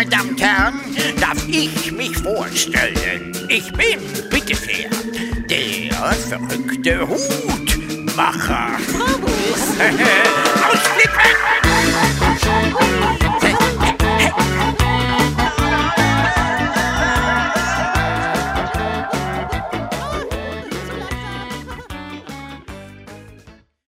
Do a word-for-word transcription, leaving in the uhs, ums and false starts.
meine Damen und Herren, darf ich mich vorstellen. Ich bin, bitte sehr, der verrückte Hutmacher. Frobus! Ausflippen!